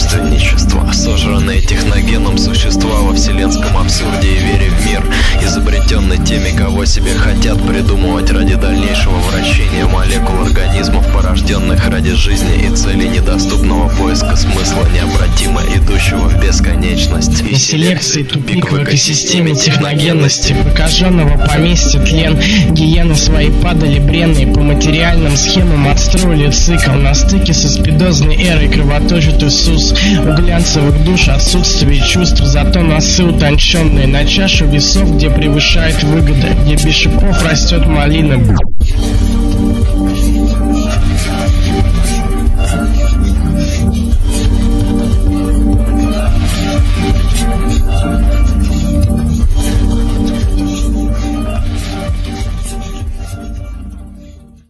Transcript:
собственничества, сожранные техногеном существа во вселенском абсурде и вере в мир, изобретенный теми, кого себе хотят придумывать ради дальнейшего вращения молекул организмов, порожденных ради жизни и цели недоступного поиска смысла, необратимо идущего в бесконечность. И селекции тупик в экосистеме техногенности, прокаженного поместья тлен, гиены свои падали бренные, по материальным схемам отстроили цикл, на стыке со спидозной эрой кровоточит Иисус. У глянцевых душ отсутствие чувств, зато носы утонченные, на чашу весов, где превышает выгода, где без шипов растет малина.